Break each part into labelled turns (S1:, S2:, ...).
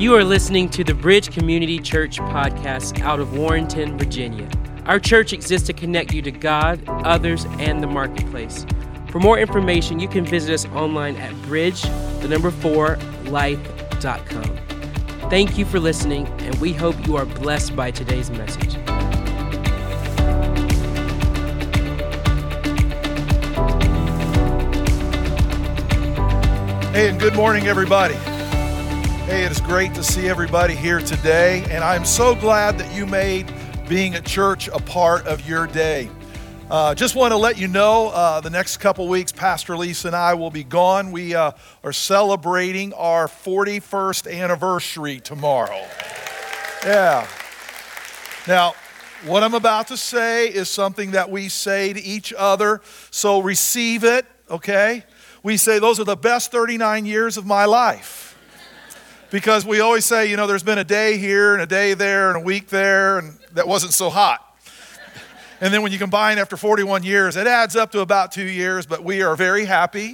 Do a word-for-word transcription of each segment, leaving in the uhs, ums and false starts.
S1: You are listening to the Bridge Community Church podcast out of Warrenton, Virginia. Our church exists to connect you to God, others, and the marketplace. For more information, you can visit us online at bridge, the number four, life dot com. Thank you for listening, and we hope you are blessed by today's message.
S2: Hey, and good morning, everybody. Hey, it is great to see everybody here today, and I'm so glad that you made being at church a part of your day. Uh, just want to let you know, uh, the next couple weeks, Pastor Lisa and I will be gone. We uh, are celebrating our forty-first anniversary tomorrow. Yeah. Now, what I'm about to say is something that we say to each other, so receive it, okay? We say, those are the best thirty-nine years of my life. Because we always say, you know, there's been a day here and a day there and a week there, and that wasn't so hot. And then when you combine after forty-one years, it adds up to about two years, but we are very happy.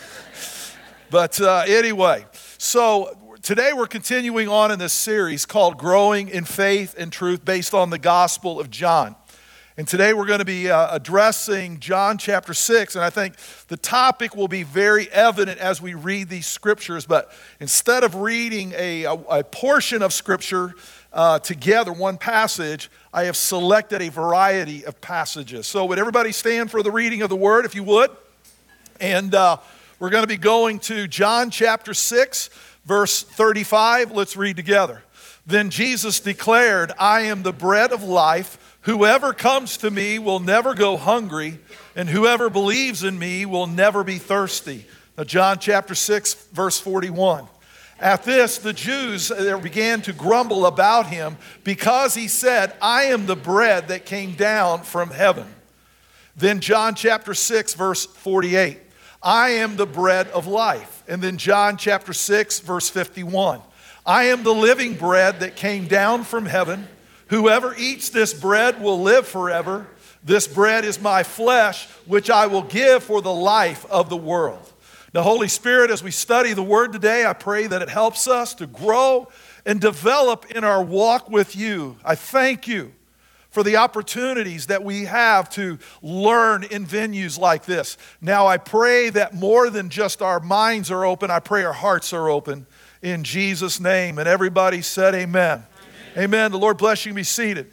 S2: But uh, anyway, so today we're continuing on in this series called Growing in Faith and Truth based on the Gospel of John. And today we're going to be uh, addressing John chapter six, and I think the topic will be very evident as we read these scriptures. But instead of reading a, a, a portion of scripture uh, together, one passage, I have selected a variety of passages. So would everybody stand for the reading of the word, if you would? And uh, we're going to be going to John chapter six, verse thirty-five. Let's read together. Then Jesus declared, "I am the bread of life. Whoever comes to me will never go hungry, and whoever believes in me will never be thirsty." Now, John chapter six, verse forty-one. At this, the Jews began to grumble about him because he said, "I am the bread that came down from heaven." Then John chapter six, verse forty-eight. "I am the bread of life." And then John chapter six, verse fifty-one. "I am the living bread that came down from heaven. Whoever eats this bread will live forever. This bread is my flesh, which I will give for the life of the world." Now, Holy Spirit, as we study the Word today, I pray that it helps us to grow and develop in our walk with you. I thank you for the opportunities that we have to learn in venues like this. Now, I pray that more than just our minds are open, I pray our hearts are open in Jesus' name. And everybody said amen. Amen. The Lord bless you. Be seated.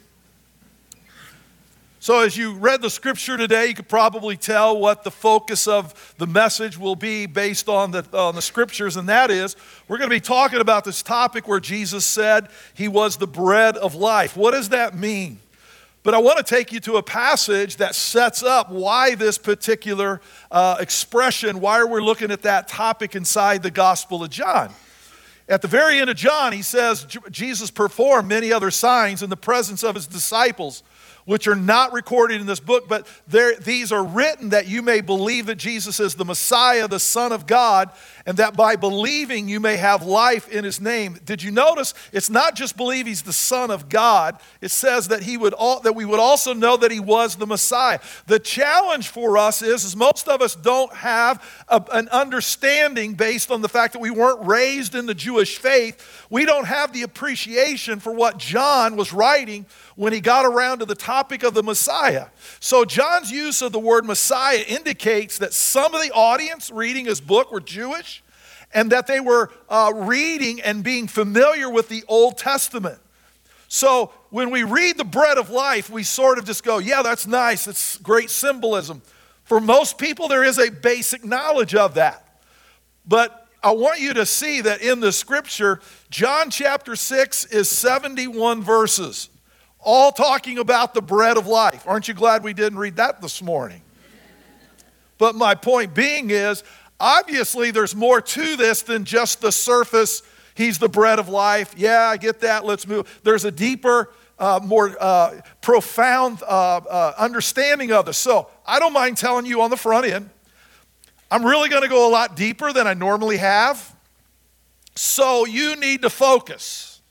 S2: So as you read the scripture today, you could probably tell what the focus of the message will be based on the, on the scriptures, and that is, we're going to be talking about this topic where Jesus said he was the bread of life. What does that mean? But I want to take you to a passage that sets up why this particular uh, expression, why we're looking at that topic inside the Gospel of John. At the very end of John, he says Jesus performed many other signs in the presence of his disciples, which are not recorded in this book, but these are written that you may believe that Jesus is the Messiah, the Son of God, and that by believing you may have life in his name. Did you notice? It's not just believe he's the Son of God. It says that he would all, that we would also know that he was the Messiah. The challenge for us is, is most of us don't have a, an understanding based on the fact that we weren't raised in the Jewish faith. We don't have the appreciation for what John was writing when he got around to the topic of the Messiah. So John's use of the word Messiah indicates that some of the audience reading his book were Jewish, and that they were uh, reading and being familiar with the Old Testament. So when we read the bread of life, we sort of just go, yeah, that's nice, it's great symbolism. For most people, there is a basic knowledge of that. But I want you to see that in the scripture, John chapter six is seventy-one verses, all talking about the bread of life. Aren't you glad we didn't read that this morning? But my point being is, obviously there's more to this than just the surface, he's the bread of life. Yeah, I get that, let's move. There's a deeper, uh, more uh, profound uh, uh, understanding of this. So I don't mind telling you on the front end, I'm really going to go a lot deeper than I normally have. So you need to focus.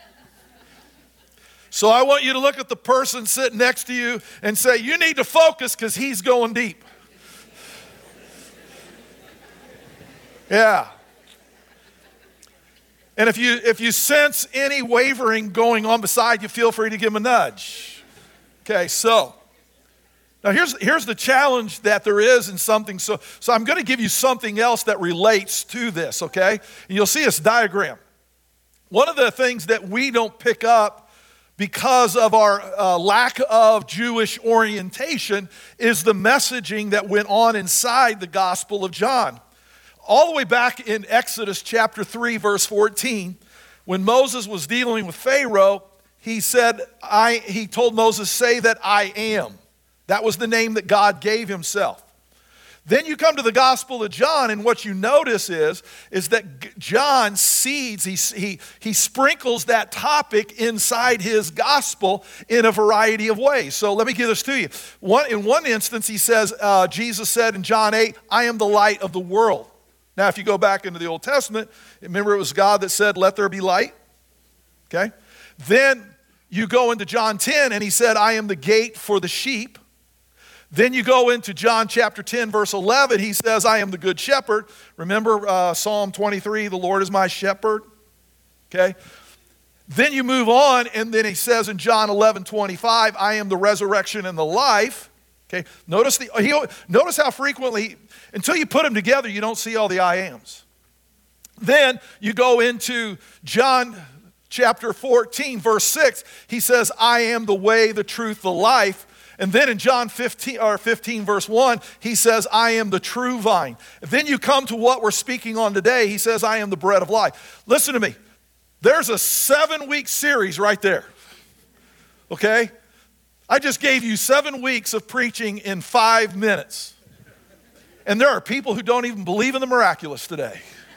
S2: So I want you to look at the person sitting next to you and say, you need to focus because he's going deep. Yeah. And if you if you sense any wavering going on beside you, feel free to give him a nudge. Okay, so now here's here's the challenge that there is in something. So so I'm going to give you something else that relates to this. Okay, and you'll see this diagram. One of the things that we don't pick up because of our uh, lack of Jewish orientation is the messaging that went on inside the Gospel of John. All the way back in Exodus chapter three, verse fourteen, when Moses was dealing with Pharaoh, he said, I, he told Moses, say that I am. That was the name that God gave himself. Then you come to the Gospel of John, and what you notice is, is that John seeds, he, he, he sprinkles that topic inside his gospel in a variety of ways. So let me give this to you. One, in one instance, he says, uh, Jesus said in John eight, I am the light of the world. Now, if you go back into the Old Testament, remember it was God that said, let there be light? Okay? Then you go into John ten, and he said, I am the gate for the sheep. Then you go into John chapter ten, verse eleven, he says, I am the good shepherd. Remember uh, Psalm twenty-three, the Lord is my shepherd. Okay? Then you move on, and then he says in John eleven, twenty-five, I am the resurrection and the life. Okay? Notice, the, he, notice how frequently, until you put them together, you don't see all the I ams. Then you go into John chapter fourteen, verse six, he says, I am the way, the truth, the life. And then in John fifteen, or fifteen, verse one, he says, I am the true vine. Then you come to what we're speaking on today. He says, I am the bread of life. Listen to me. There's a seven-week series right there. Okay? I just gave you seven weeks of preaching in five minutes. And there are people who don't even believe in the miraculous today.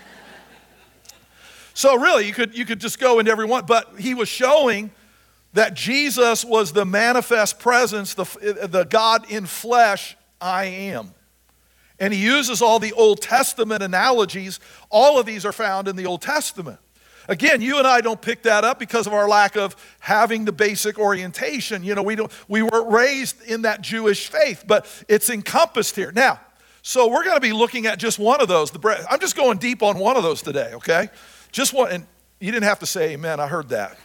S2: So really, you could, you could just go into every one. But he was showing that Jesus was the manifest presence, the, the God in flesh, I am. And he uses all the Old Testament analogies. All of these are found in the Old Testament. Again, you and I don't pick that up because of our lack of having the basic orientation. You know, we don't, we weren't raised in that Jewish faith, but it's encompassed here. Now, so we're going to be looking at just one of those. The bread. I'm just going deep on one of those today, okay? Just one, and you didn't have to say amen, I heard that.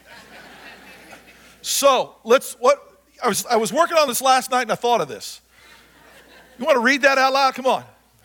S2: So let's, what, I was, I was working on this last night and I thought of this. You want to read that out loud? Come on.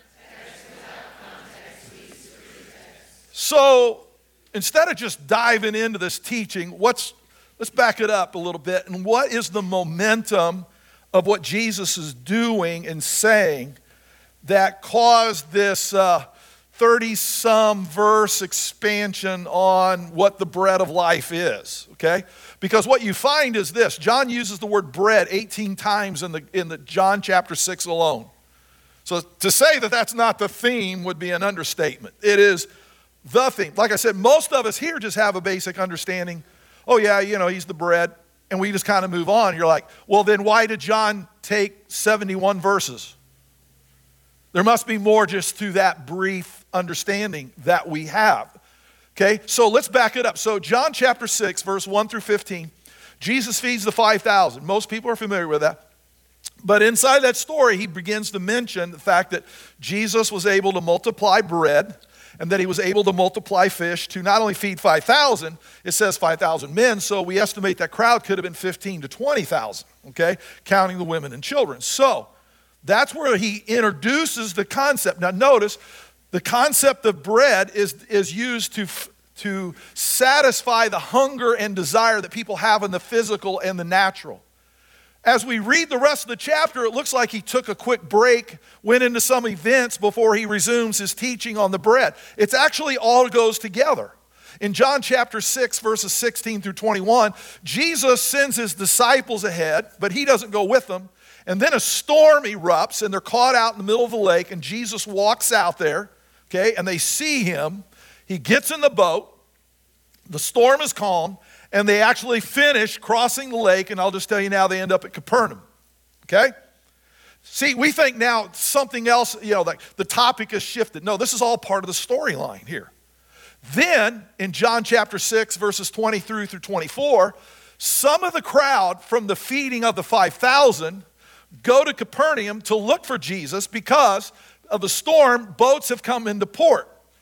S2: So instead of just diving into this teaching, what's, let's back it up a little bit. And what is the momentum of what Jesus is doing and saying that caused this uh, thirty-some verse expansion on what the bread of life is, okay? Because what you find is this. John uses the word bread eighteen times in the, in the John chapter six alone. So to say that that's not the theme would be an understatement. It is the theme. Like I said, most of us here just have a basic understanding. Oh yeah, you know, he's the bread. And we just kind of move on. You're like, well then why did John take seventy-one verses? There must be more just to that brief understanding that we have. Okay, so let's back it up. So John chapter six, verse one through fifteen, Jesus feeds the five thousand. Most people are familiar with that. But inside that story, he begins to mention the fact that Jesus was able to multiply bread and that he was able to multiply fish to not only feed five thousand, it says five thousand men, so we estimate that crowd could have been fifteen to twenty thousand, okay, counting the women and children. So that's where he introduces the concept. Now notice, the concept of bread is, is used to, to satisfy the hunger and desire that people have in the physical and the natural. As we read the rest of the chapter, it looks like he took a quick break, went into some events before he resumes his teaching on the bread. It's actually all goes together. In John chapter six, verses sixteen through twenty-one, Jesus sends his disciples ahead, but he doesn't go with them. And then a storm erupts, and they're caught out in the middle of the lake, and Jesus walks out there, okay, and they see him. He gets in the boat. The storm is calm, and they actually finish crossing the lake, and I'll just tell you now, they end up at Capernaum, okay? See, we think now something else, you know, like the topic has shifted. No, this is all part of the storyline here. Then, in John chapter six, verses twenty-three through twenty-four, some of the crowd from the feeding of the five thousand go to Capernaum to look for Jesus because of the storm. Boats have come into port.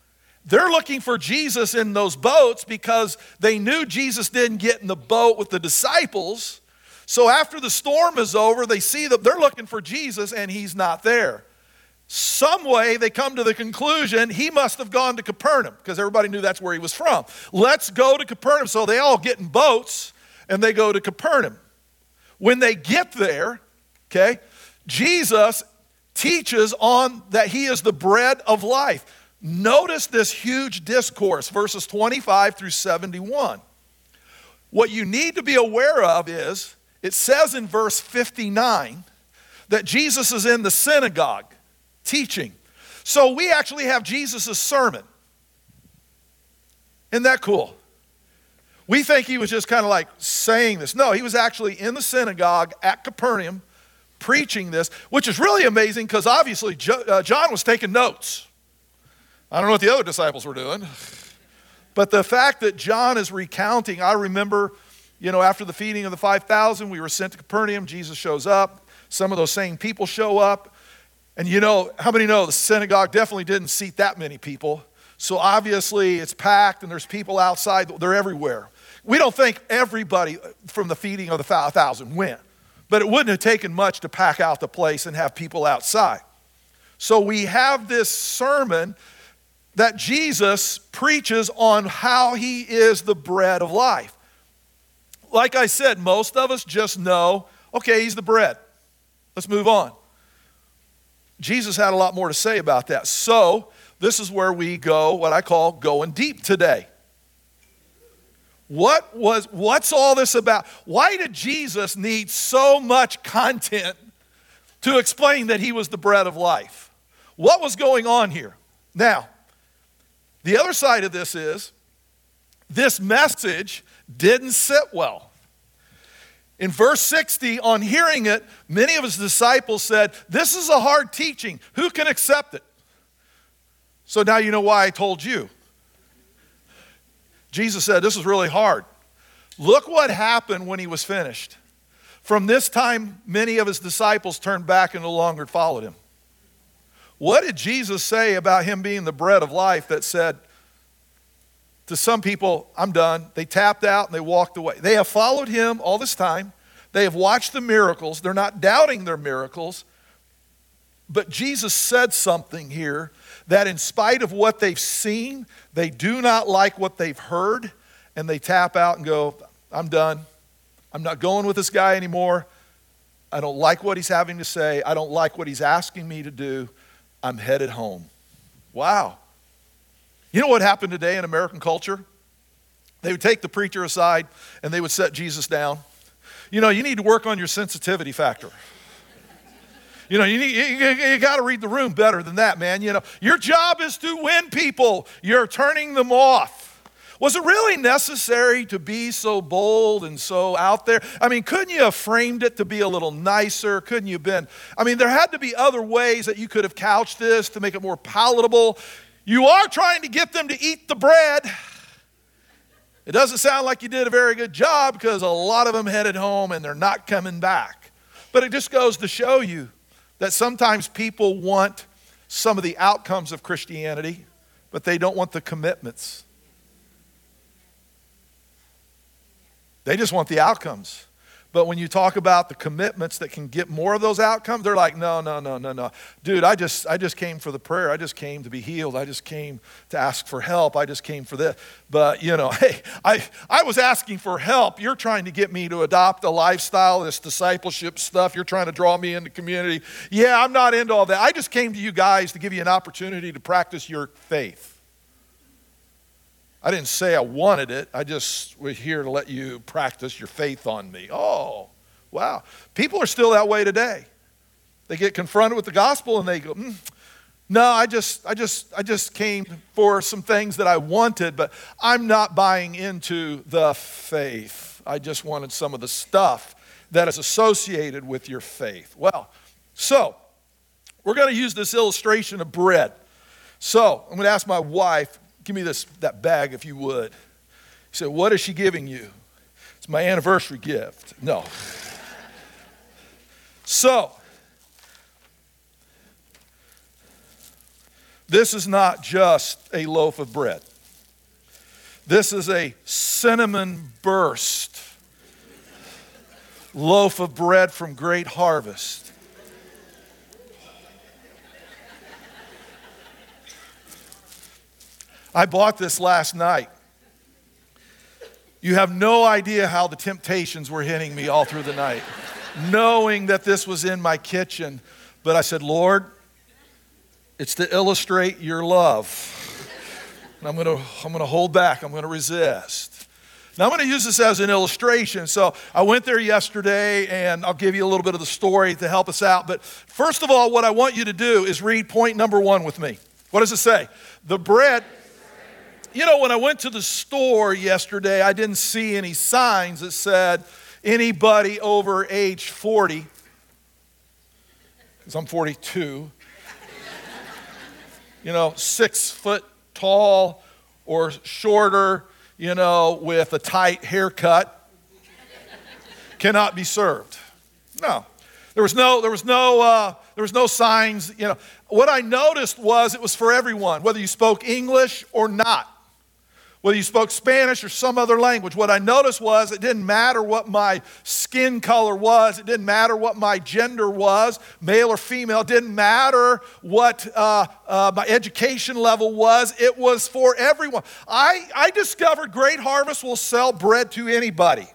S2: They're looking for Jesus in those boats because they knew Jesus didn't get in the boat with the disciples. So after the storm is over, they see that they're looking for Jesus and he's not there. Some way they come to the conclusion he must have gone to Capernaum because everybody knew that's where he was from. Let's go to Capernaum. So they all get in boats and they go to Capernaum. When they get there, okay, Jesus teaches on that he is the bread of life. Notice this huge discourse, verses twenty-five through seventy-one. What you need to be aware of is, it says in verse fifty-nine that Jesus is in the synagogue teaching. So we actually have Jesus' sermon. Isn't that cool? We think he was just kind of like saying this. No, he was actually in the synagogue at Capernaum preaching this, which is really amazing because obviously John was taking notes. I don't know what the other disciples were doing. But the fact that John is recounting, I remember, you know, after the feeding of the five thousand, we were sent to Capernaum. Jesus shows up. Some of those same people show up. And you know, how many know the synagogue definitely didn't seat that many people? So obviously it's packed and there's people outside. They're everywhere. We don't think everybody from the feeding of the five thousand went. But it wouldn't have taken much to pack out the place and have people outside. So we have this sermon that Jesus preaches on how he is the bread of life. Like I said, most of us just know, okay, he's the bread. Let's move on. Jesus had a lot more to say about that. So this is where we go, what I call going deep today. What was, what's all this about? Why did Jesus need so much content to explain that he was the bread of life? What was going on here? Now, the other side of this is, this message didn't sit well. In verse sixty, on hearing it, many of his disciples said, this is a hard teaching. Who can accept it? So now you know why I told you. Jesus said, this is really hard. Look what happened when he was finished. From this time, many of his disciples turned back and no longer followed him. What did Jesus say about him being the bread of life that said to some people, I'm done. They tapped out and they walked away. They have followed him all this time. They have watched the miracles. They're not doubting their miracles. But Jesus said something here that in spite of what they've seen, they do not like what they've heard, and they tap out and go, I'm done. I'm not going with this guy anymore. I don't like what he's having to say. I don't like what he's asking me to do. I'm headed home. Wow. You know what happened today in American culture? They would take the preacher aside and they would set Jesus down. You know, you need to work on your sensitivity factor. You know, you, need, you, you got to read the room better than that, man. You know, your job is to win people. You're turning them off. Was it really necessary to be so bold and so out there? I mean, couldn't you have framed it to be a little nicer? Couldn't you have been? I mean, there had to be other ways that you could have couched this to make it more palatable. You are trying to get them to eat the bread. It doesn't sound like you did a very good job because a lot of them headed home and they're not coming back. But it just goes to show you that sometimes people want some of the outcomes of Christianity, but they don't want the commitments. They just want the outcomes. But when you talk about the commitments that can get more of those outcomes, they're like, no, no, no, no, no. Dude, I just I just came for the prayer. I just came to be healed. I just came to ask for help. I just came for this. But, you know, hey, I, I was asking for help. You're trying to get me to adopt a lifestyle, this discipleship stuff. You're trying to draw me into community. Yeah, I'm not into all that. I just came to you guys to give you an opportunity to practice your faith. I didn't say I wanted it. I just was here to let you practice your faith on me. Oh, wow. People are still that way today. They get confronted with the gospel and they go, mm, no, I just, I just, I just came for some things that I wanted, but I'm not buying into the faith. I just wanted some of the stuff that is associated with your faith. Well, so we're going to use this illustration of bread. So I'm going to ask my wife, give me this that bag if you would. He said, what is she giving you? It's my anniversary gift. No. So, This is not just a loaf of bread. This is a cinnamon burst loaf of bread from Great Harvest. I bought this last night. You have no idea how the temptations were hitting me all through the night, knowing that this was in my kitchen. But I said, Lord, it's to illustrate your love. And I'm going to I'm going to hold back. I'm going to resist. Now I'm going to use this as an illustration. So I went there yesterday, and I'll give you a little bit of the story to help us out. But first of all, what I want you to do is read point number one with me. What does it say? The bread... You know, when I went to the store yesterday, I didn't see any signs that said anybody over age forty, because I'm forty-two, you know, six foot tall or shorter, you know, with a tight haircut, cannot be served. No. There was no, there was no, uh, there was no signs, you know. What I noticed was it was for everyone, whether you spoke English or not. Whether you spoke Spanish or some other language, what I noticed was it didn't matter what my skin color was. It didn't matter what my gender was, male or female. It didn't matter what uh, uh, my education level was. It was for everyone. I, I discovered Great Harvest will sell bread to anybody.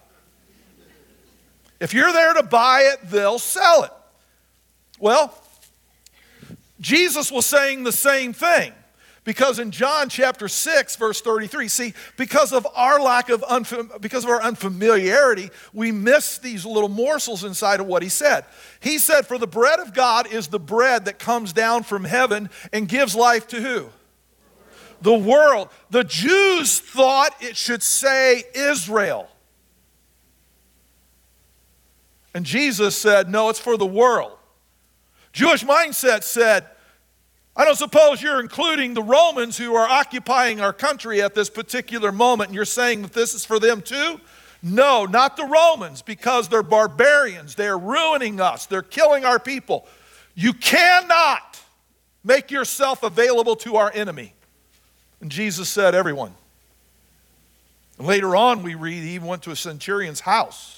S2: If you're there to buy it, they'll sell it. Well, Jesus was saying the same thing. Because in John chapter six, verse thirty-three, see, because of our lack of, unfam- because of our unfamiliarity, we miss these little morsels inside of what he said. He said, for the bread of God is the bread that comes down from heaven and gives life to who? The world. The Jews thought it should say Israel. And Jesus said, no, it's for the world. Jewish mindset said, I don't suppose you're including the Romans who are occupying our country at this particular moment, and you're saying that this is for them too? No, not the Romans, because they're barbarians. They're ruining us. They're killing our people. You cannot make yourself available to our enemy. And Jesus said, everyone. And later on, we read he even went to a centurion's house.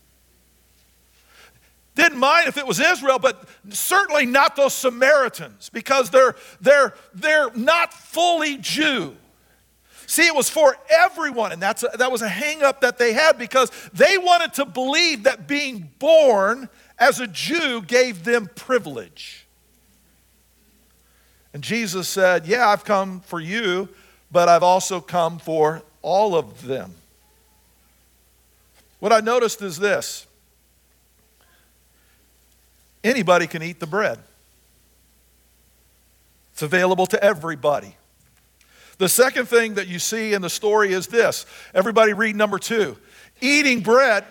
S2: Didn't mind if it was Israel, but certainly not those Samaritans, because they're, they're, they're not fully Jew. See, it was for everyone, and that's a, that was a hang-up that they had, because they wanted to believe that being born as a Jew gave them privilege. And Jesus said, yeah, I've come for you, but I've also come for all of them. What I noticed is this. Anybody can eat the bread. It's available to everybody. The second thing that you see in the story is this. Everybody read number two. Eating bread.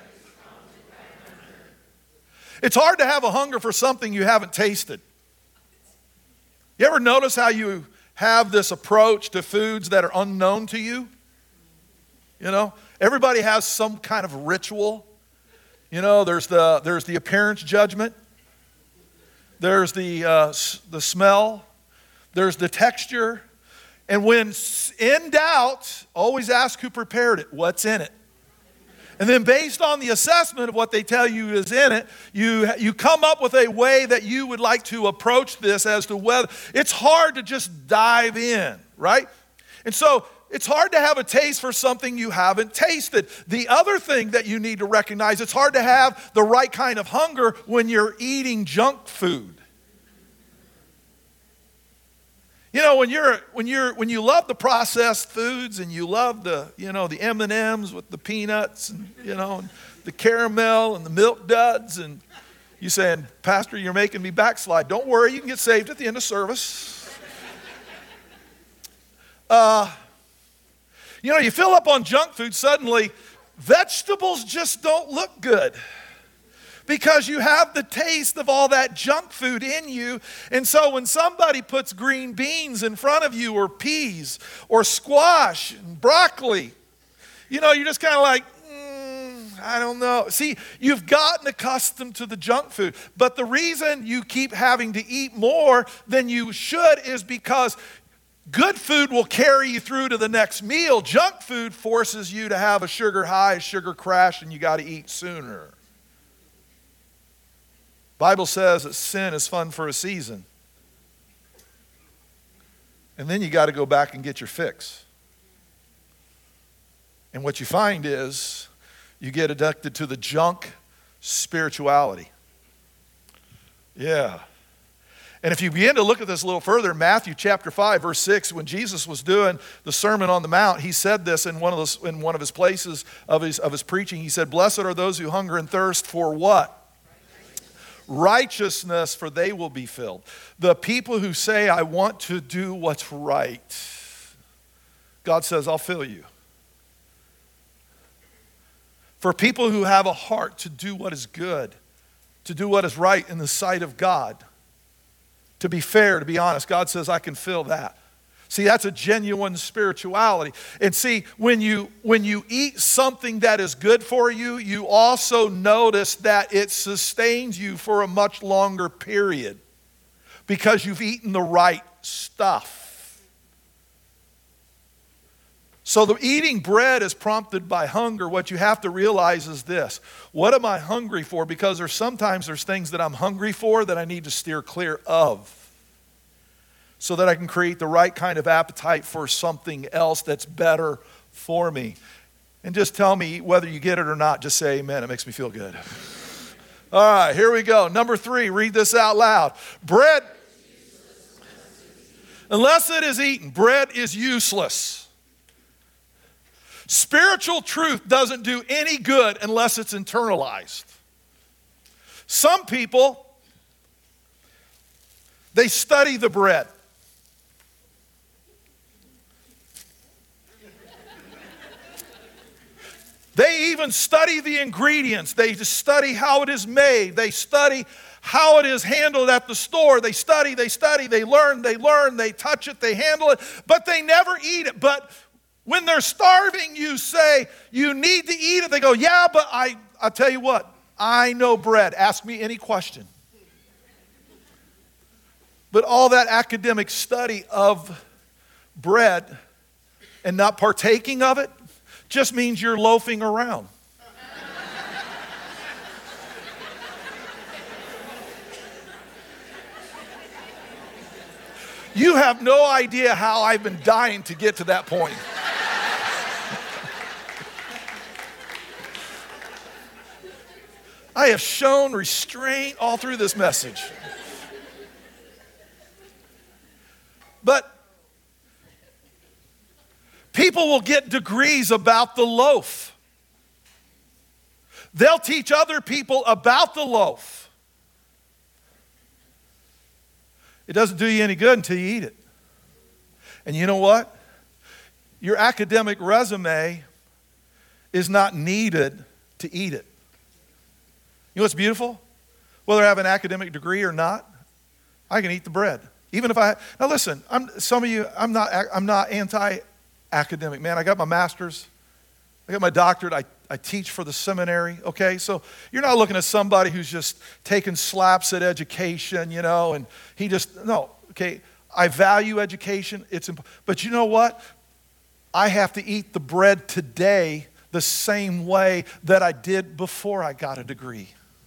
S2: It's hard to have a hunger for something you haven't tasted. You ever notice how you have this approach to foods that are unknown to you? You know, everybody has some kind of ritual. You know, there's the, there's the appearance judgment. There's the, uh, the smell. There's the texture. And when in doubt, always ask who prepared it. What's in it? And then based on the assessment of what they tell you is in it, you, you come up with a way that you would like to approach this as to whether... It's hard to just dive in, right? And so it's hard to have a taste for something you haven't tasted. The other thing that you need to recognize, it's hard to have the right kind of hunger when you're eating junk food. You know, when you're when you're when you love the processed foods and you love the, you know, the M and M's with the peanuts and, you know, and the caramel and the milk duds, and you saying, Pastor, you're making me backslide. Don't worry, you can get saved at the end of service. Uh You know, you fill up on junk food, suddenly vegetables just don't look good because you have the taste of all that junk food in you. And so when somebody puts green beans in front of you, or peas or squash and broccoli, you know, you're just kind of like, mm, I don't know. See, you've gotten accustomed to the junk food. But the reason you keep having to eat more than you should is because good food will carry you through to the next meal. Junk food forces you to have a sugar high, a sugar crash, and you got to eat sooner. Bible says that sin is fun for a season. And then you got to go back and get your fix. And what you find is you get addicted to the junk spirituality. Yeah. And if you begin to look at this a little further, Matthew chapter five, verse six, when Jesus was doing the Sermon on the Mount, he said this in one of those, in one of his places of his, of his preaching. He said, "Blessed are those who hunger and thirst for" what? Righteousness, for they will be filled. The people who say, "I want to do what's right," God says, "I'll fill you." For people who have a heart to do what is good, to do what is right in the sight of God, to be fair, to be honest, God says, "I can fill that." See, that's a genuine spirituality. And see, when you when you eat something that is good for you, you also notice that it sustains you for a much longer period because you've eaten the right stuff. So the eating bread is prompted by hunger. What you have to realize is this: what am I hungry for? Because there's sometimes there's things that I'm hungry for that I need to steer clear of, so that I can create the right kind of appetite for something else that's better for me. And just tell me whether you get it or not. Just say amen. It makes me feel good. All right, here we go. Number three, read this out loud. Bread, unless it is eaten, bread is useless. Spiritual truth doesn't do any good unless it's internalized. Some people, they study the bread. They even study the ingredients. They just study how it is made. They study how it is handled at the store. They study, they study, they learn, they learn, they touch it, they handle it, but they never eat it. But when they're starving, you say, "You need to eat it." They go, "Yeah, but I, I'll tell you what, I know bread. Ask me any question." But all that academic study of bread and not partaking of it just means you're loafing around. You have no idea how I've been dying to get to that point. I have shown restraint all through this message. But people will get degrees about the loaf. They'll teach other people about the loaf. It doesn't do you any good until you eat it. And you know what? Your academic resume is not needed to eat it. You know what's beautiful? Whether I have an academic degree or not, I can eat the bread. Even if I, now listen, I'm, some of you, I'm not, I'm not anti-academic, man. I got my master's, I got my doctorate, I, I teach for the seminary, okay? So you're not looking at somebody who's just taking slaps at education, you know, and he just, no, okay? I value education, it's imp- but you know what? I have to eat the bread today the same way that I did before I got a degree.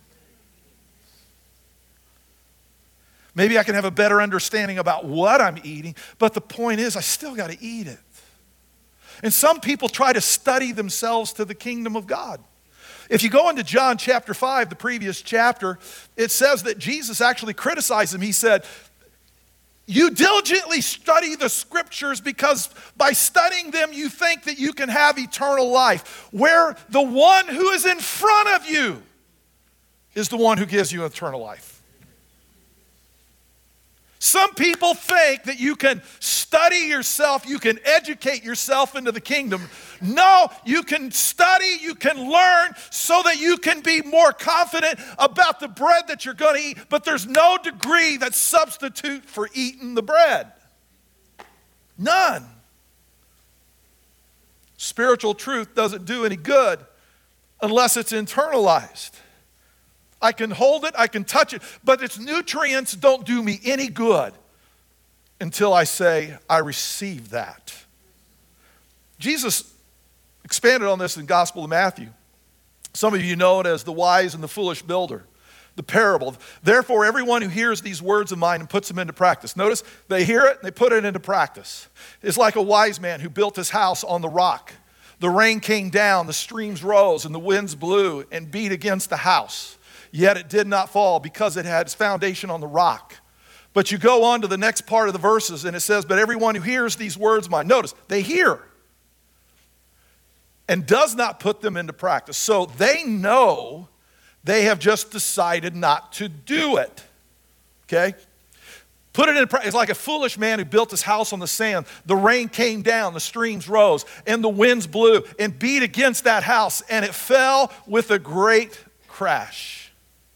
S2: Maybe I can have a better understanding about what I'm eating, but the point is I still got to eat it. And some people try to study themselves to the kingdom of God. If you go into John chapter five, the previous chapter, it says that Jesus actually criticized him. He said, "You diligently study the scriptures because by studying them you think that you can have eternal life, where the one who is in front of you is the one who gives you eternal life." Some people think that you can study yourself, you can educate yourself into the kingdom. No, you can study, you can learn so that you can be more confident about the bread that you're going to eat, but there's no degree that's substitute for eating the bread. None. Spiritual truth doesn't do any good unless it's internalized. I can hold it, I can touch it, but its nutrients don't do me any good until I say, I receive that. Jesus expanded on this in the Gospel of Matthew. Some of you know it as the wise and the foolish builder, the parable. Therefore, everyone who hears these words of mine and puts them into practice. Notice, they hear it and they put it into practice. It's like a wise man who built his house on the rock. The rain came down, the streams rose, and the winds blew and beat against the house. Yet it did not fall because it had its foundation on the rock. But you go on to the next part of the verses and it says, but everyone who hears these words of mine, notice, they hear and does not put them into practice. So they know they have just decided not to do it. Okay? Put it in practice. It's like a foolish man who built his house on the sand. The rain came down, the streams rose, and the winds blew and beat against that house, and it fell with a great crash.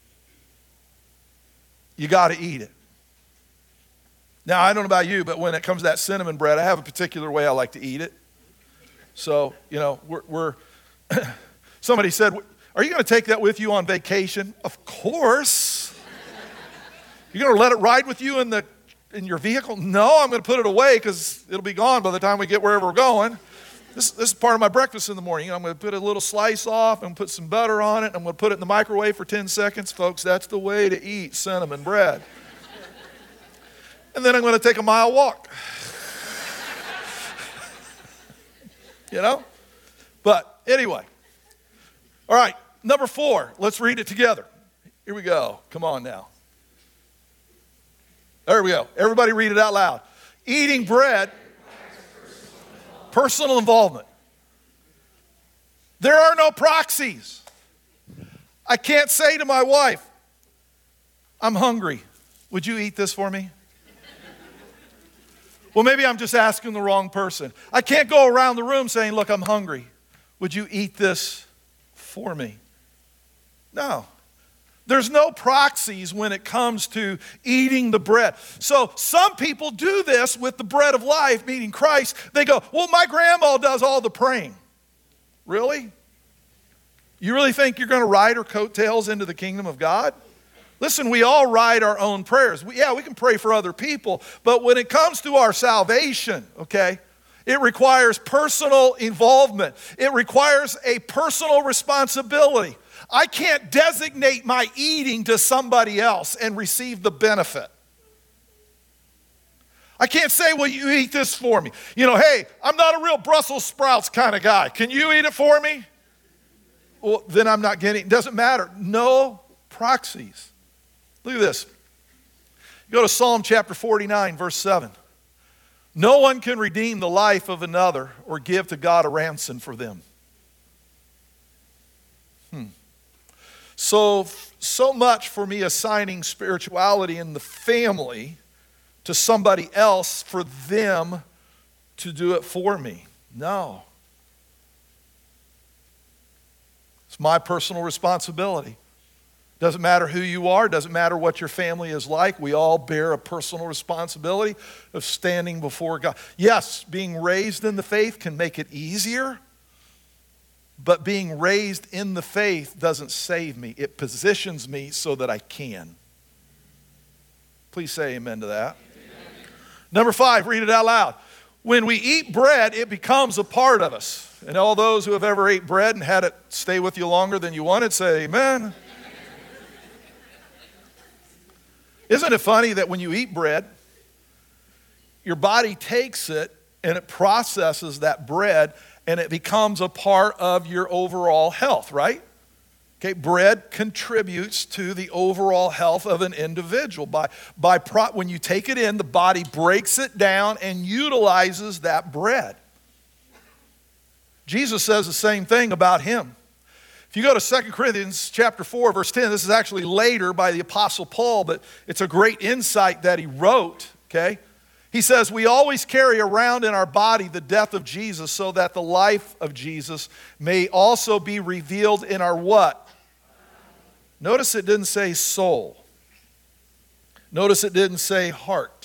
S2: You got to eat it. Now, I don't know about you, but when it comes to that cinnamon bread, I have a particular way I like to eat it. So, you know, we're, we're somebody said, are you going to take that with you on vacation? Of course. You're going to let it ride with you in the in your vehicle? No, I'm going to put it away because it'll be gone by the time we get wherever we're going. This, this is part of my breakfast in the morning. You know, I'm going to put a little slice off and put some butter on it. And I'm going to put it in the microwave for ten seconds. Folks, that's the way to eat cinnamon bread. And then I'm going to take a mile walk. You know? But anyway. All right, number four. Let's read it together. Here we go. Come on now. There we go. Everybody read it out loud. Eating bread, personal involvement. There are no proxies. I can't say to my wife, I'm hungry. Would you eat this for me? Well, maybe I'm just asking the wrong person. I can't go around the room saying, look, I'm hungry. Would you eat this for me? No. There's no proxies when it comes to eating the bread. So some people do this with the bread of life, meaning Christ. They go, well, my grandma does all the praying. Really? You really think you're going to ride her coattails into the kingdom of God? Listen, we all write our own prayers. We, yeah, we can pray for other people, but when it comes to our salvation, okay, it requires personal involvement. It requires a personal responsibility. I can't designate my eating to somebody else and receive the benefit. I can't say, well, you eat this for me. You know, hey, I'm not a real Brussels sprouts kind of guy. Can you eat it for me? Well, then I'm not getting it. It doesn't matter. No proxies. Look at this. You go to Psalm chapter forty-nine, verse seven. No one can redeem the life of another or give to God a ransom for them. Hmm. So, so much for me assigning spirituality in the family to somebody else for them to do it for me. No. It's my personal responsibility. Doesn't matter who you are, doesn't matter what your family is like. We all bear a personal responsibility of standing before God. Yes, being raised in the faith can make it easier, but being raised in the faith doesn't save me. It positions me so that I can. Please say amen to that. Amen. Number five, read it out loud. When we eat bread, it becomes a part of us. And all those who have ever ate bread and had it stay with you longer than you wanted, say amen. Isn't it funny that when you eat bread, your body takes it and it processes that bread and it becomes a part of your overall health, right? Okay, bread contributes to the overall health of an individual. By, by pro, when you take it in, the body breaks it down and utilizes that bread. Jesus says the same thing about him. If you go to Second Corinthians chapter four, verse ten, this is actually later by the Apostle Paul, but it's a great insight that he wrote, okay? He says, we always carry around in our body the death of Jesus so that the life of Jesus may also be revealed in our what? Notice it didn't say soul. Notice it didn't say heart.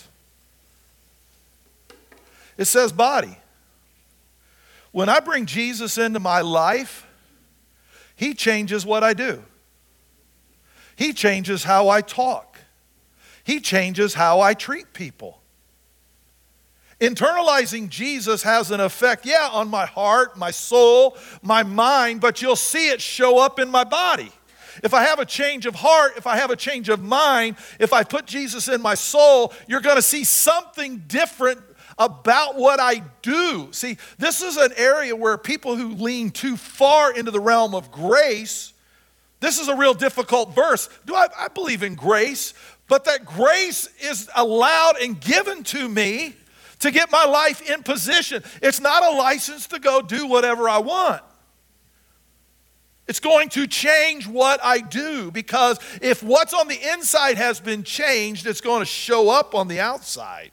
S2: It says body. When I bring Jesus into my life, He changes what I do. He changes how I talk. He changes how I treat people. Internalizing Jesus has an effect, yeah, on my heart, my soul, my mind, but you'll see it show up in my body. If I have a change of heart, if I have a change of mind, if I put Jesus in my soul, you're going to see something different about what I do. See, this is an area where people who lean too far into the realm of grace, this is a real difficult verse. Do I, I believe in grace, but that grace is allowed and given to me to get my life in position. It's not a license to go do whatever I want. It's going to change what I do, because if what's on the inside has been changed, it's going to show up on the outside.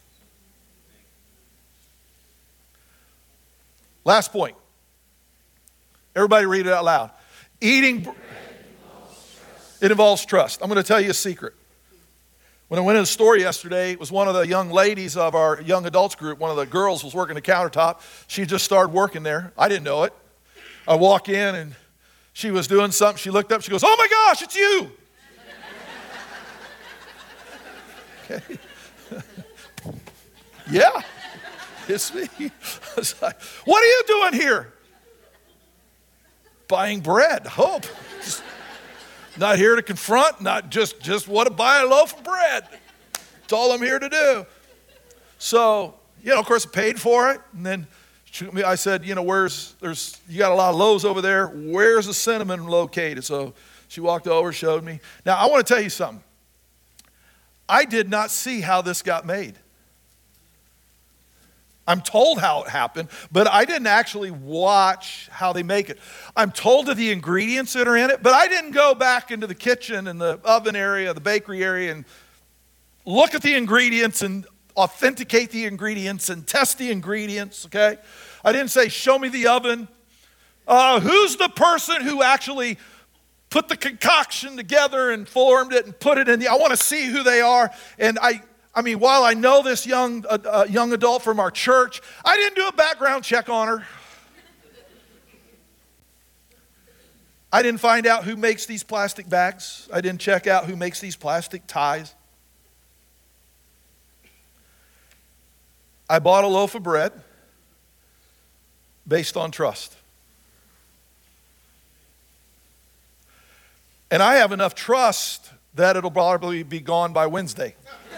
S2: Last point. Everybody read it out loud. Eating, it involves trust. I'm going to tell you a secret. When I went in the store yesterday, it was one of the young ladies of our young adults group. One of the girls was working the countertop. She just started working there. I didn't know it. I walk in and she was doing something. She looked up. She goes, "Oh my gosh, it's you." Okay. Yeah, it's me. I was like, "What are you doing here?" "Buying bread." Hope. Just not here to confront, not just, just want to buy a loaf of bread. That's all I'm here to do. So, you know, of course, I paid for it. And then I said, you know, where's, there's, you got a lot of loaves over there. Where's the cinnamon located? So she walked over, showed me. Now, I want to tell you something. I did not see how this got made. I'm told how it happened, but I didn't actually watch how they make it. I'm told of the ingredients that are in it, but I didn't go back into the kitchen and the oven area, the bakery area, and look at the ingredients and authenticate the ingredients and test the ingredients, okay? I didn't say, show me the oven. Uh, who's the person who actually put the concoction together and formed it and put it in the, I want to see who they are. And I, I mean, while I know this young, uh, uh, young adult from our church, I didn't do a background check on her. I didn't find out who makes these plastic bags. I didn't check out who makes these plastic ties. I bought a loaf of bread based on trust. And I have enough trust that it'll probably be gone by Wednesday.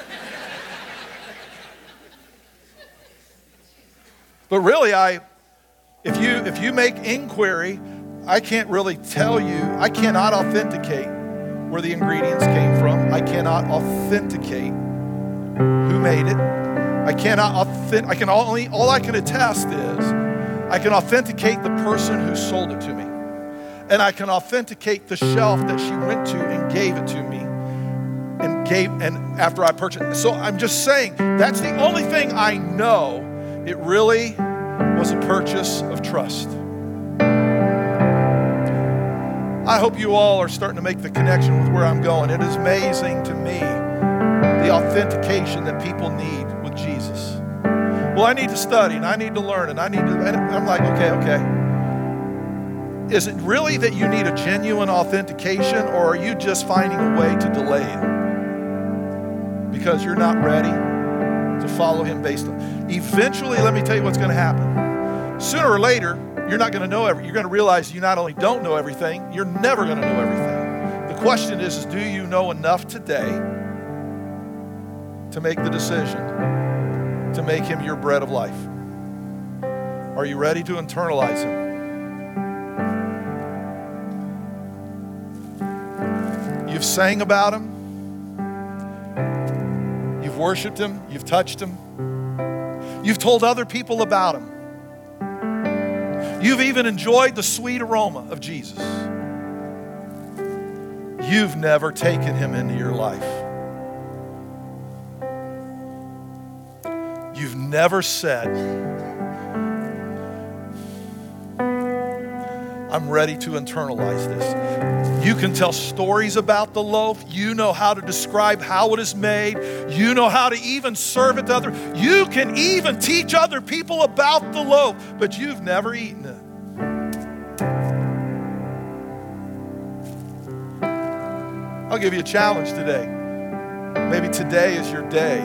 S2: But really, I, if you if you make inquiry, I can't really tell you, I cannot authenticate where the ingredients came from. I cannot authenticate who made it. I cannot authentic, I can only, all I can attest is, I can authenticate the person who sold it to me. And I can authenticate the shelf that she went to and gave it to me. And gave, and after I purchased it. So I'm just saying, that's the only thing I know. It really was a purchase of trust. I hope you all are starting to make the connection with where I'm going. It is amazing to me the authentication that people need with Jesus. Well, I need to study and I need to learn and I need to, and I'm like, okay, okay. Is it really that you need a genuine authentication, or are you just finding a way to delay it because you're not ready to follow him based on? Eventually, let me tell you what's going to happen. Sooner or later, you're not going to know everything. You're going to realize you not only don't know everything, you're never going to know everything. The question is, is do you know enough today to make the decision to make him your bread of life? Are you ready to internalize him? You've sang about him. You've worshiped him. You've touched him. You've told other people about him. You've even enjoyed the sweet aroma of Jesus. You've never taken him into your life. You've never said, I'm ready to internalize this. You can tell stories about the loaf. You know how to describe how it is made. You know how to even serve it to others. You can even teach other people about the loaf, but you've never eaten it. I'll give you a challenge today. Maybe today is your day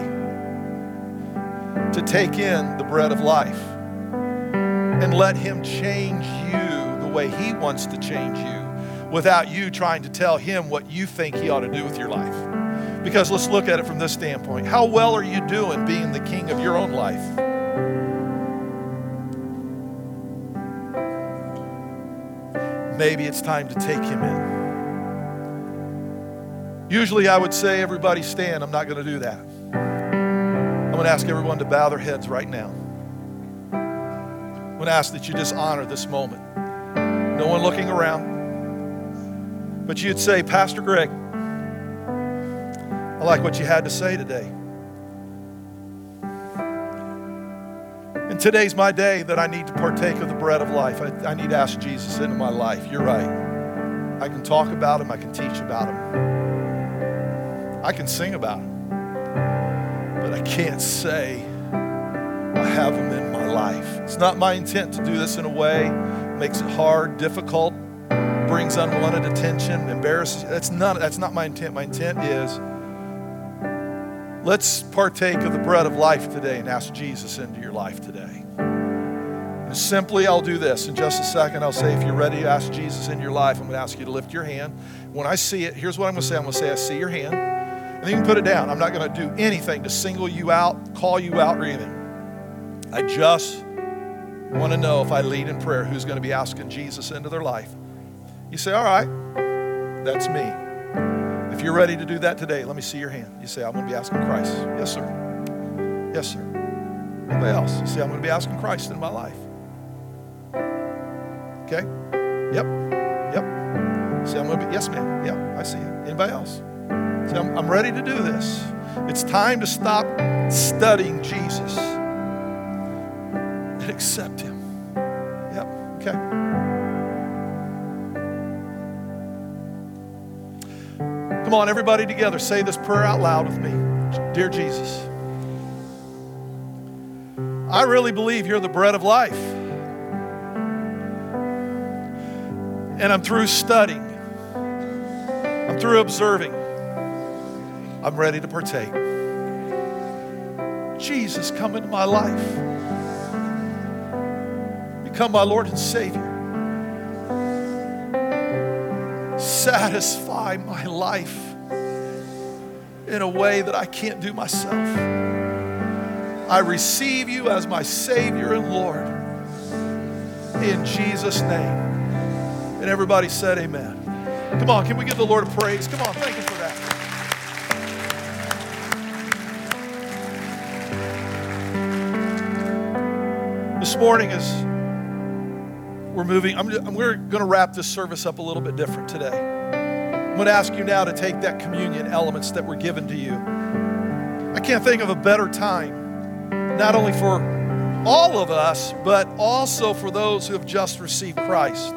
S2: to take in the bread of life and let him change you the way he wants to change you without you trying to tell him what you think he ought to do with your life. Because let's look at it from this standpoint. How well are you doing being the king of your own life? Maybe it's time to take him in. Usually I would say, everybody stand. I'm not going to do that. I'm going to ask everyone to bow their heads right now. I'm going to ask that you just honor this moment. No one looking around. But you'd say, Pastor Greg, I like what you had to say today. And today's my day that I need to partake of the bread of life. I, I need to ask Jesus into my life. You're right. I can talk about him. I can teach about him. I can sing about him. But I can't say I have him in my life. It's not my intent to do this in a way that makes it hard, difficult, brings unwanted attention, embarrasses. That's not, that's not my intent. My intent is, let's partake of the bread of life today and ask Jesus into your life today. And simply, I'll do this. In just a second, I'll say, if you're ready to ask Jesus in your life, I'm going to ask you to lift your hand. When I see it, here's what I'm going to say. I'm going to say, I see your hand. And then you can put it down. I'm not going to do anything to single you out, call you out, or anything. I just want to know, if I lead in prayer, who's going to be asking Jesus into their life. You say, all right, that's me. If you're ready to do that today, let me see your hand. You say, I'm going to be asking Christ. Yes, sir. Yes, sir. Anybody else? You say, I'm going to be asking Christ in my life. Okay? Yep. Yep. Say, I'm going to be, yes, ma'am. Yeah, I see you. Anybody else? Say, I'm, I'm ready to do this. It's time to stop studying Jesus and accept him. Yep. Okay. Come on, everybody together, say this prayer out loud with me. Dear Jesus, I really believe you're the bread of life. And I'm through studying. I'm through observing. I'm ready to partake. Jesus, come into my life. Become my Lord and Savior. Satisfy my life in a way that I can't do myself. I receive you as my Savior and Lord. In Jesus' name. And everybody said amen. Come on, can we give the Lord a praise? Come on, thank you for that. This morning as we're moving, I'm, I'm, we're going to wrap this service up a little bit different today. I'm going to ask you now to take that communion elements that were given to you. I can't think of a better time, not only for all of us, but also for those who have just received Christ.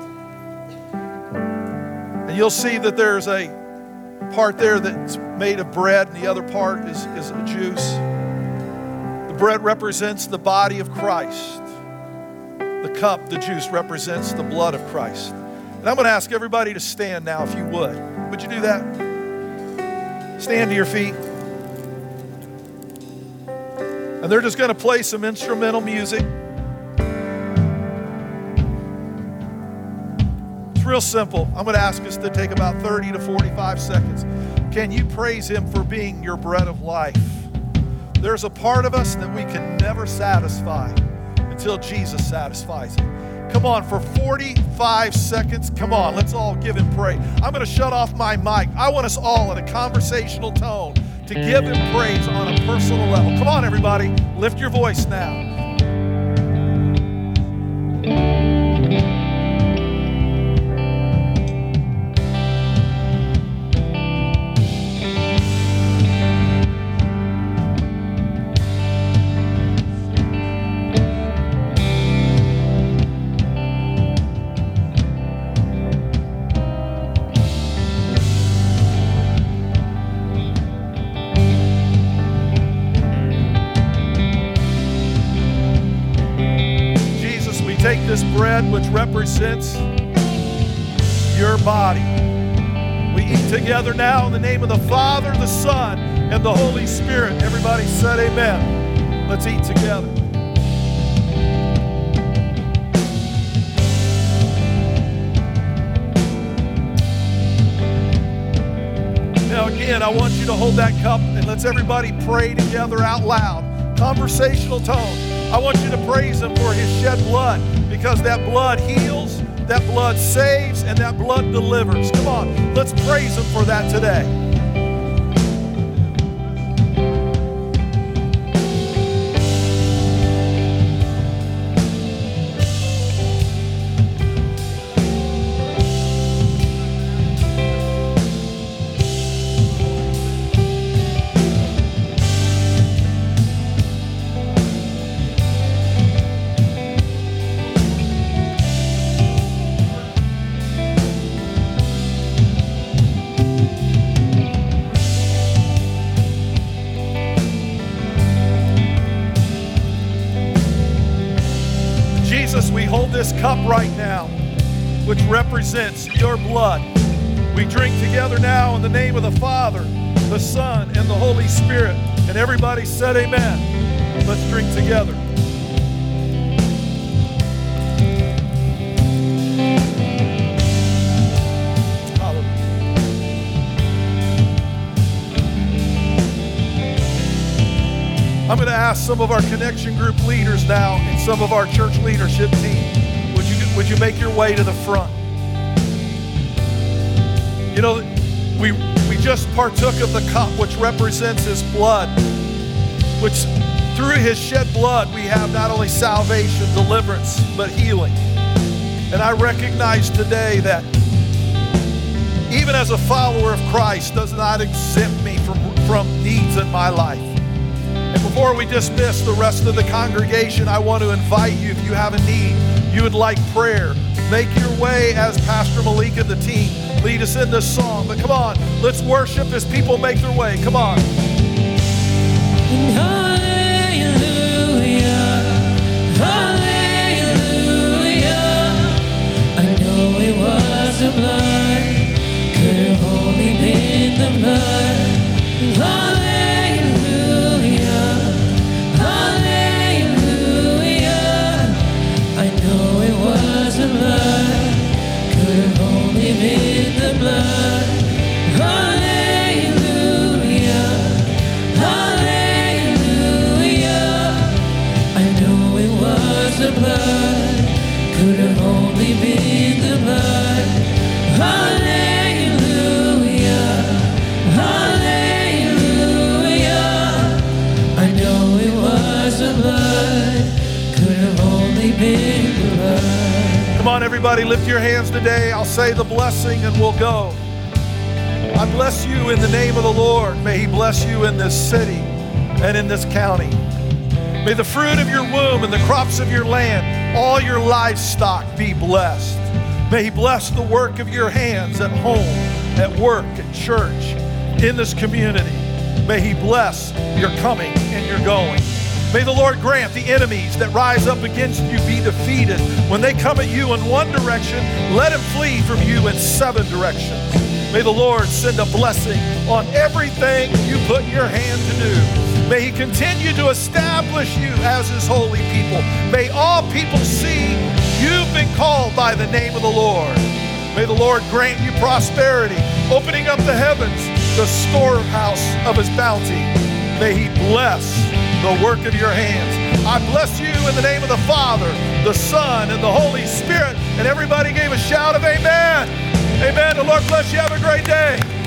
S2: And you'll see that there's a part there that's made of bread, and the other part is, is a juice. The bread represents the body of Christ. The cup, the juice, represents the blood of Christ. And I'm going to ask everybody to stand now, if you would. Would you do that? Stand to your feet. And they're just going to play some instrumental music. It's real simple. I'm going to ask us to take about thirty to forty-five seconds. Can you praise him for being your bread of life? There's a part of us that we can never satisfy until Jesus satisfies it. Come on, for forty-five seconds. Come on, let's all give him praise. I'm going to shut off my mic. I want us all in a conversational tone to give him praise on a personal level. Come on, everybody. Lift your voice now. This bread which represents your body. We eat together now in the name of the Father, the Son, and the Holy Spirit. Everybody said amen. Let's eat together. Now again, I want you to hold that cup and let's everybody pray together out loud. Conversational tone. I want you to praise Him for His shed blood, because that blood heals, that blood saves, and that blood delivers. Come on, let's praise Him for that today. We hold this cup right now, which represents your blood. We drink together now in the name of the Father, the Son, and the Holy Spirit. And everybody said amen. Let's drink together. I'm going to ask some of our connection group leaders now and some of our church leadership team, would you, would you make your way to the front? You know, we, we just partook of the cup, which represents His blood, which through His shed blood, we have not only salvation, deliverance, but healing. And I recognize today that even as a follower of Christ does not exempt me from, from needs in my life. And before we dismiss the rest of the congregation, I want to invite you, if you have a need, you would like prayer, make your way as Pastor Malik and the team lead us in this song. But come on, let's worship as people make their way. Come on.
S3: Hallelujah, hallelujah. I know it was the blood, could have only been the blood. Hallelujah. In the blood, hallelujah, hallelujah. I know it was the blood, could have only been the blood. Hallelujah, hallelujah. I know it was the blood, could have only been the blood.
S2: Come on, everybody, lift your hands today. I'll say the blessing and we'll go. I bless you in the name of the Lord. May He bless you in this city and in this county. May the fruit of your womb and the crops of your land, all your livestock be blessed. May He bless the work of your hands at home, at work, at church, in this community. May He bless your coming and your going. May the Lord grant the enemies that rise up against you be defeated. When they come at you in one direction, let them flee from you in seven directions. May the Lord send a blessing on everything you put your hand to do. May He continue to establish you as His holy people. May all people see you've been called by the name of the Lord. May the Lord grant you prosperity, opening up the heavens, the storehouse of His bounty. May He bless the work of your hands. I bless you in the name of the Father, the Son, and the Holy Spirit. And everybody gave a shout of amen. Amen. The Lord bless you. Have a great day.